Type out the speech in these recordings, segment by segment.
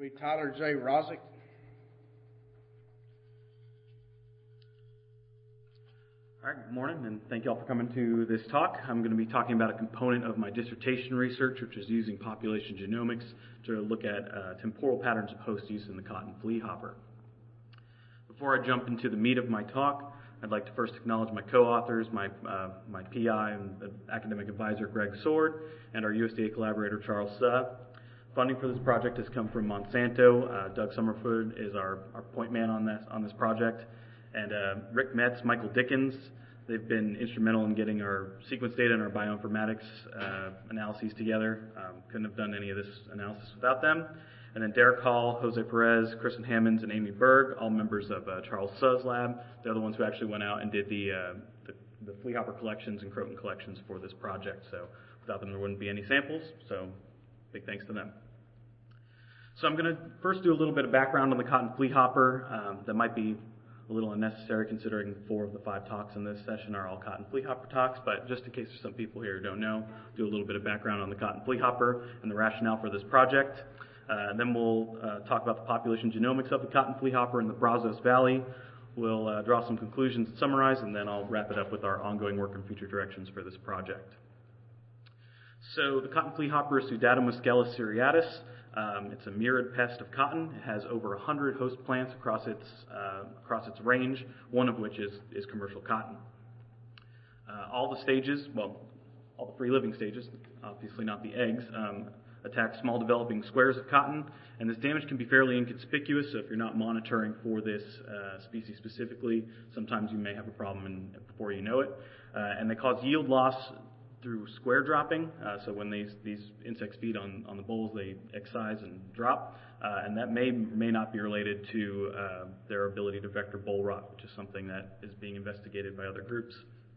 be Tyler J. Rozick. All right, good morning, and thank you all for coming to this talk. I'm going to be talking about a component of my dissertation research, which is using population genomics to look at temporal patterns of host use in the cotton flea hopper. Before I jump into the meat of my talk, I'd like to first acknowledge my co-authors, my PI and academic advisor, Greg Sword, and our USDA collaborator, Charles Suh. Funding for this project has come from Monsanto. Doug Summerford is our point man on this project. And Rick Metz, Michael Dickens, they've been instrumental in getting our sequence data and our bioinformatics analyses together. Couldn't have done any of this analysis without them. And then Derek Hall, Jose Perez, Kristen Hammonds, and Amy Berg, all members of Charles Suh's lab. They're the ones who actually went out and did the flea hopper collections and croton collections for this project. So without them, there wouldn't be any samples. So big thanks to them. So I'm going to first do a little bit of background on the cotton flea hopper. That might be a little unnecessary considering 4 of the 5 talks in this session are all cotton flea hopper talks, but just in case there's some people here who don't know, do a little bit of background on the cotton flea hopper and the rationale for this project. Then we'll talk about the population genomics of the cotton flea hopper in the Brazos Valley. We'll draw some conclusions and summarize, and then I'll wrap it up with our ongoing work and future directions for this project. So the cotton flea hopper is Pseudatum muscellus seriatus. It's a mirrored pest of cotton. It has over 100 host plants across its range, one of which is commercial cotton. All the stages, well, all the free living stages, obviously not the eggs, attack small developing squares of cotton, and this damage can be fairly inconspicuous, so if you're not monitoring for this species specifically, sometimes you may have a problem before you know it. And they cause yield loss through square dropping, so when these insects feed on the bolls, they excise and drop, and that may not be related to their ability to vector boll rot, which is something that is being investigated by other groups.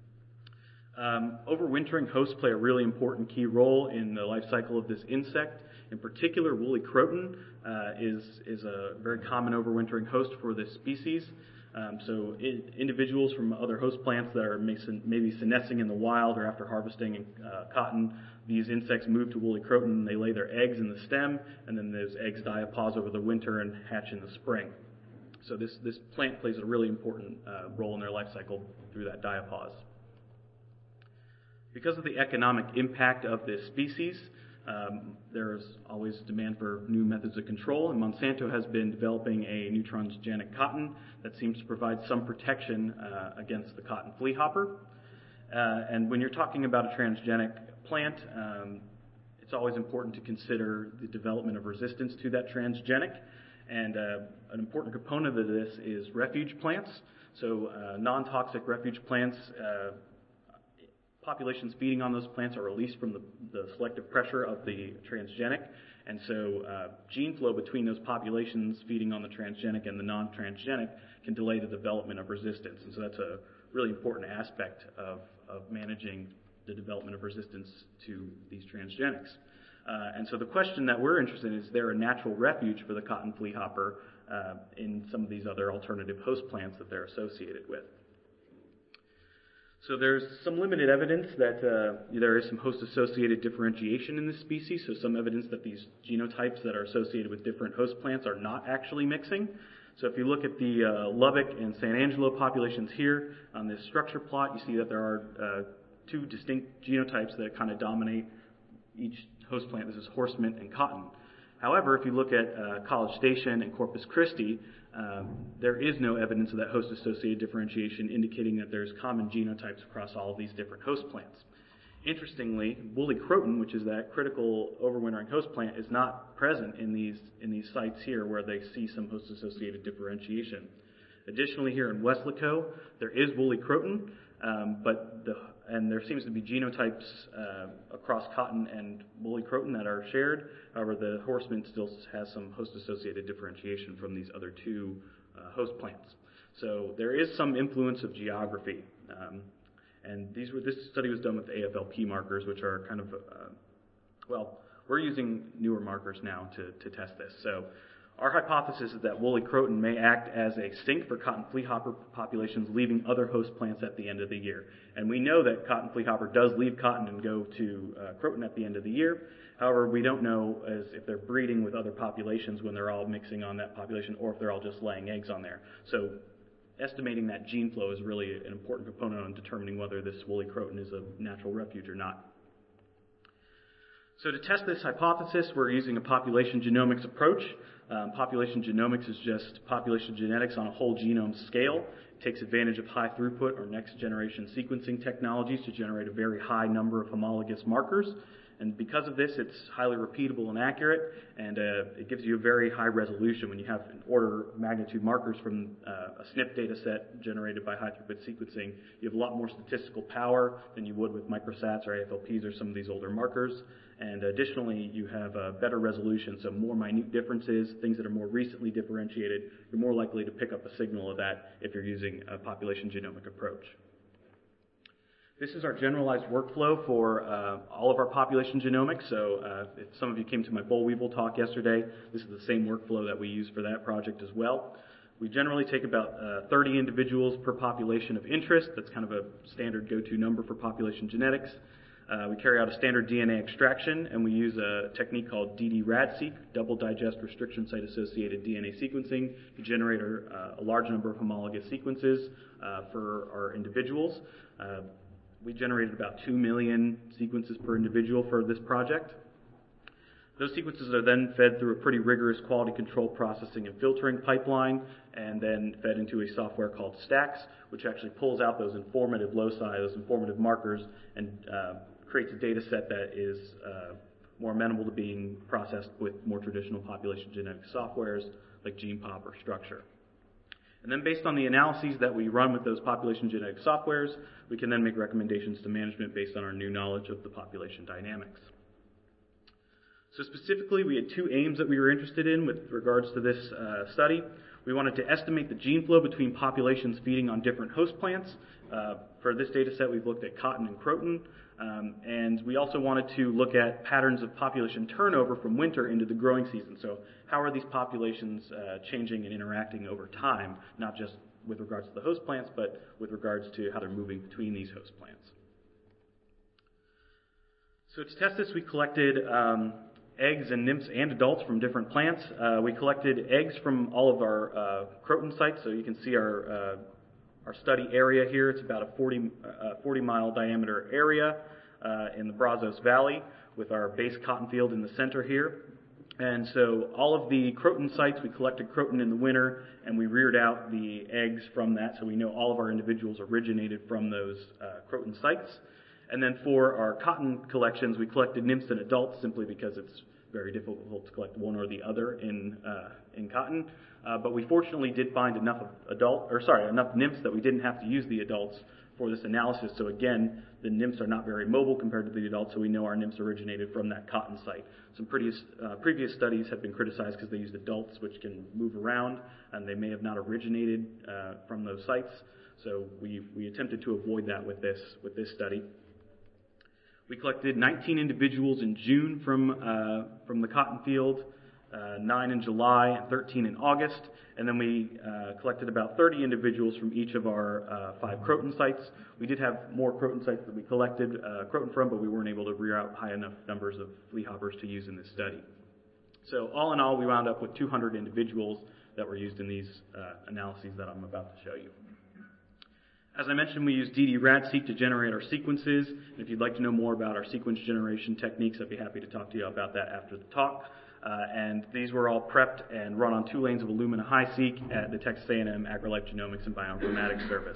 Overwintering hosts play a really important key role in the life cycle of this insect. In particular, woolly croton is a very common overwintering host for this species. So individuals from other host plants that are maybe senescing in the wild or after harvesting cotton, these insects move to woolly croton, they lay their eggs in the stem, and then those eggs diapause over the winter and hatch in the spring. So this plant plays a really important role in their life cycle through that diapause. Because of the economic impact of this species, there's always demand for new methods of control, and Monsanto has been developing a new transgenic cotton that seems to provide some protection against the cotton flea hopper. And when you're talking about a transgenic plant, it's always important to consider the development of resistance to that transgenic. And an important component of this is refuge plants. So non-toxic refuge plants, populations feeding on those plants are released from the selective pressure of the transgenic, and so gene flow between those populations feeding on the transgenic and the non-transgenic can delay the development of resistance, and so that's a really important aspect of managing the development of resistance to these transgenics. And so the question that we're interested in is there a natural refuge for the cotton flea hopper in some of these other alternative host plants that they're associated with? So there's some limited evidence that there is some host-associated differentiation in this species, so some evidence that these genotypes that are associated with different host plants are not actually mixing. So if you look at the Lubbock and San Angelo populations here on this structure plot, you see that there are 2 distinct genotypes that kind of dominate each host plant. This is horse mint and cotton. However, if you look at College Station and Corpus Christi, there is no evidence of that host-associated differentiation indicating that there's common genotypes across all of these different host plants. Interestingly, woolly croton, which is that critical overwintering host plant, is not present in these sites here where they see some host-associated differentiation. Additionally, here in Weslaco, there is woolly croton, and there seems to be genotypes across cotton and woolly croton that are shared. However, the horse mint still has some host-associated differentiation from these other 2 host plants. So there is some influence of geography. And this study was done with AFLP markers, which are kind of, we're using newer markers now to test this. So Our hypothesis is that woolly croton may act as a sink for cotton fleahopper populations, leaving other host plants at the end of the year. And we know that cotton fleahopper does leave cotton and go to croton at the end of the year. However, we don't know if they're breeding with other populations when they're all mixing on that population, or if they're all just laying eggs on there. So estimating that gene flow is really an important component on determining whether this woolly croton is a natural refuge or not. So to test this hypothesis, we're using a population genomics approach. Population genomics is just population genetics on a whole genome scale. It takes advantage of high throughput or next generation sequencing technologies to generate a very high number of homologous markers. And because of this, it's highly repeatable and accurate, and it gives you a very high resolution when you have an order of magnitude markers from a SNP data set generated by high throughput sequencing. You have a lot more statistical power than you would with microsats or AFLPs or some of these older markers. And additionally, you have a better resolution, so more minute differences, things that are more recently differentiated. You're more likely to pick up a signal of that if you're using a population genomic approach. This is our generalized workflow for all of our population genomics. So if some of you came to my boll weevil talk yesterday, this is the same workflow that we use for that project as well. We generally take about 30 individuals per population of interest. That's kind of a standard go-to number for population genetics. We carry out a standard DNA extraction, and we use a technique called dd-RADseq, double digest restriction site associated DNA sequencing, to generate a large number of homologous sequences for our individuals. We generated about 2 million sequences per individual for this project. Those sequences are then fed through a pretty rigorous quality control processing and filtering pipeline, and then fed into a software called STAX, which actually pulls out those informative loci, those informative markers, and creates a data set that is more amenable to being processed with more traditional population genetic softwares like GenePop or Structure. And then based on the analyses that we run with those population genetic softwares, we can then make recommendations to management based on our new knowledge of the population dynamics. So specifically, we had two aims that we were interested in with regards to this study. We wanted to estimate the gene flow between populations feeding on different host plants. For this data set, we've looked at cotton and croton. And we also wanted to look at patterns of population turnover from winter into the growing season. So how are these populations changing and interacting over time, not just with regards to the host plants, but with regards to how they're moving between these host plants. So to test this, we collected eggs and nymphs and adults from different plants. We collected eggs from all of our croton sites, so you can see our study area here. It's about a 40-mile diameter area in the Brazos Valley with our base cotton field in the center here. And so all of the croton sites, we collected croton in the winter, and we reared out the eggs from that, so we know all of our individuals originated from those croton sites. And then for our cotton collections, we collected nymphs and adults simply because it's very difficult to collect one or the other in cotton. But we fortunately did find enough nymphs that we didn't have to use the adults for this analysis. So again, the nymphs are not very mobile compared to the adults, so we know our nymphs originated from that cotton site. Some previous studies have been criticized because they used adults which can move around, and they may have not originated from those sites. So we attempted to avoid that with this study. We collected 19 individuals in June from the cotton field, 9 in July, and 13 in August. And then we collected about 30 individuals from each of our 5 croton sites. We did have more croton sites that we collected croton from, but we weren't able to rear out high enough numbers of fleahoppers to use in this study. So all in all, we wound up with 200 individuals that were used in these analyses that I'm about to show you. As I mentioned, we use dd-RADseq to generate our sequences. And if you'd like to know more about our sequence generation techniques, I'd be happy to talk to you about that after the talk. And these were all prepped and run on 2 lanes of Illumina HiSeq at the Texas A&M AgriLife Genomics and Bioinformatics Service.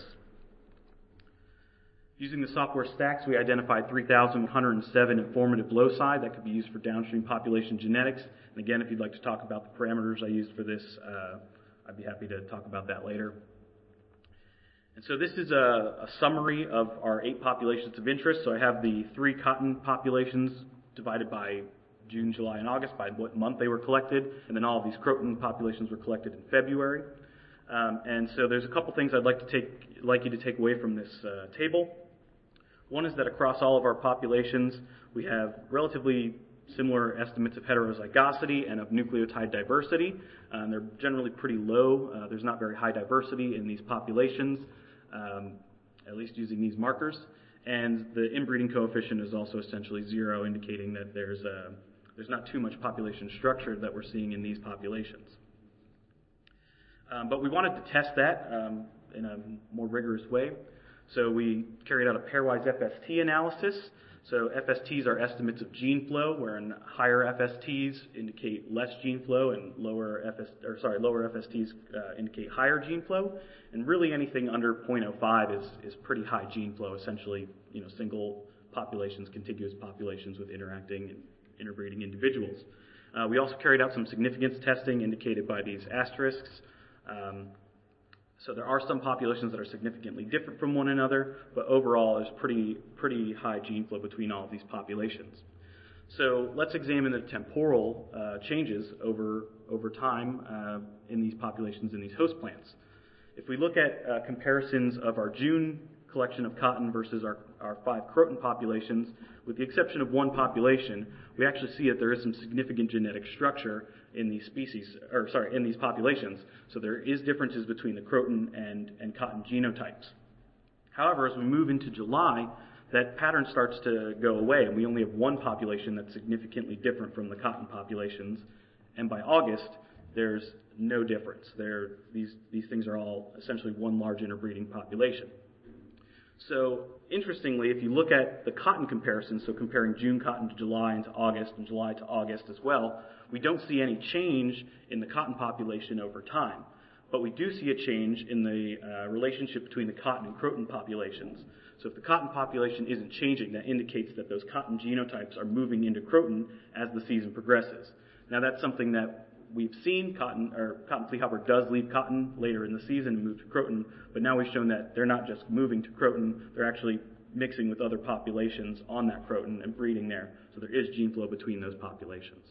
Using the software STAX, we identified 3,107 informative loci that could be used for downstream population genetics. And again, if you'd like to talk about the parameters I used for this, I'd be happy to talk about that later. And so this is a summary of our 8 populations of interest. So I have the 3 cotton populations divided by June, July, and August, by what month they were collected, and then all of these croton populations were collected in February. And so there's a couple things I'd like you to take away from this table. One is that across all of our populations, we have relatively similar estimates of heterozygosity and of nucleotide diversity. They're generally pretty low. There's not very high diversity in these populations, at least using these markers. And the inbreeding coefficient is also essentially 0, indicating that there's not too much population structure that we're seeing in these populations. But we wanted to test that in a more rigorous way. So we carried out a pairwise FST analysis. So FSTs are estimates of gene flow, wherein higher FSTs indicate less gene flow and lower FSTs indicate higher gene flow. And really anything under 0.05 is pretty high gene flow, essentially, single populations, contiguous populations with interacting and interbreeding individuals. We also carried out some significance testing indicated by these asterisks. So there are some populations that are significantly different from one another, but overall there's pretty high gene flow between all of these populations. So let's examine the temporal changes over time in these populations in these host plants. If we look at comparisons of our June collection of cotton versus our 5 croton populations, with the exception of one population, we actually see that there is some significant genetic structure in these in these populations. So there is differences between the croton and cotton genotypes. However, as we move into July, that pattern starts to go away, and we only have one population that's significantly different from the cotton populations. And by August, there's no difference. These things are all essentially one large interbreeding population. So interestingly, if you look at the cotton comparison, so comparing June cotton to July and to August and July to August as well, we don't see any change in the cotton population over time. But we do see a change in the relationship between the cotton and croton populations. So if the cotton population isn't changing, that indicates that those cotton genotypes are moving into croton as the season progresses. Now that's something that we've seen. Cotton fleahopper does leave cotton later in the season and move to croton, but now we've shown that they're not just moving to croton, they're actually mixing with other populations on that croton and breeding there. So there is gene flow between those populations.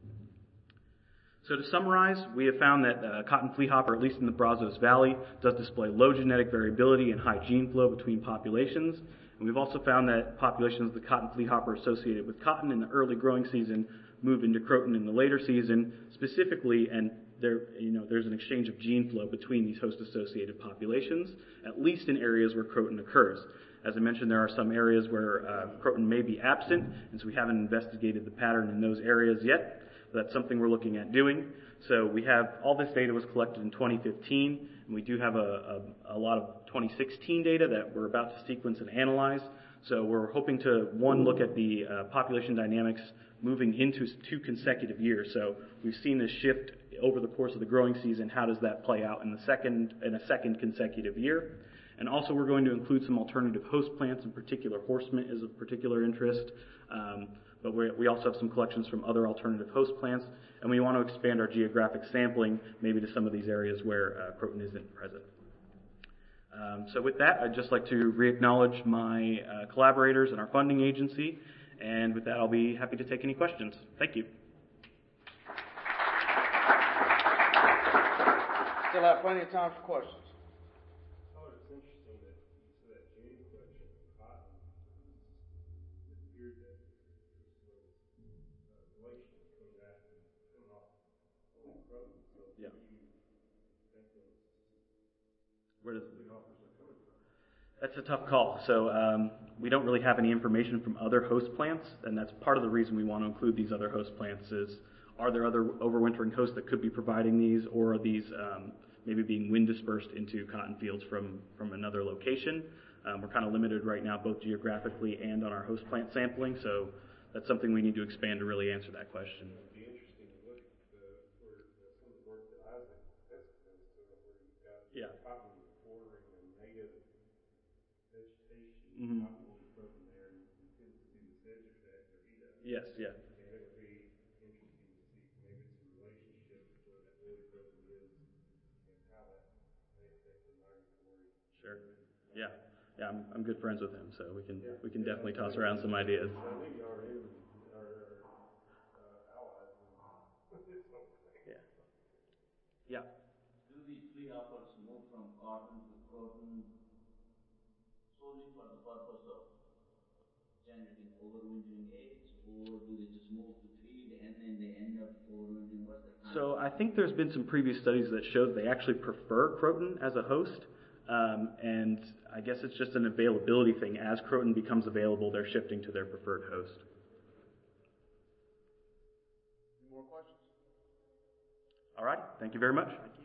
So to summarize, we have found that cotton fleahopper, at least in the Brazos Valley, does display low genetic variability and high gene flow between populations. And we've also found that populations of the cotton fleahopper associated with cotton in the early growing season move into croton in the later season, specifically, and there's an exchange of gene flow between these host-associated populations, at least in areas where croton occurs. As I mentioned, there are some areas where croton may be absent, and so we haven't investigated the pattern in those areas yet. That's something we're looking at doing. So we have all this data was collected in 2015, and we do have a lot of 2016 data that we're about to sequence and analyze. So we're hoping to, one, look at the population dynamics moving into 2 consecutive years. So we've seen this shift over the course of the growing season. How does that play out in a second consecutive year? And also we're going to include some alternative host plants, in particular horse mint is of particular interest. But we also have some collections from other alternative host plants, and we want to expand our geographic sampling maybe to some of these areas where croton isn't present. So with that, I'd just like to re-acknowledge my collaborators and our funding agency, and with that, I'll be happy to take any questions. Thank you. Still have plenty of time for questions. Oh, it's interesting that you said that June collection of cotton, it appeared that there was a relation between that and coming off only croton. So Yeah. do you think that Where does fleahoppers are coming from? That's a tough call. So we don't really have any information from other host plants, and that's part of the reason we want to include these other host plants is, are there other overwintering hosts that could be providing these, or are these maybe being wind dispersed into cotton fields from another location? We're kind of limited right now, both geographically and on our host plant sampling, so that's something we need to expand to really answer that question. It'd be interesting to look at some of the work that Isaac testifies to, where you've got cotton bordering a native vegetation, Mm-hmm. not only croton there, and you can see the sedge effect or heat up. Yes, yeah. And it would be interesting to see maybe some relationship where that early croton is and how that may affect the migratory. Sure. Yeah. Yeah, I'm good friends with him, so we can definitely toss around some ideas. I think you are allies in this whole thing. Yeah. Yeah. Do these fleahoppers move from cotton to croton solely for the purpose of generating overwintering eggs, or or do they just move to feed and then they end up foraging? What's the time? So I think there's been some previous studies that show that they actually prefer croton as a host, and I guess it's just an availability thing. As croton becomes available, they're shifting to their preferred host. Any more questions? All right, thank you very much. Thank you.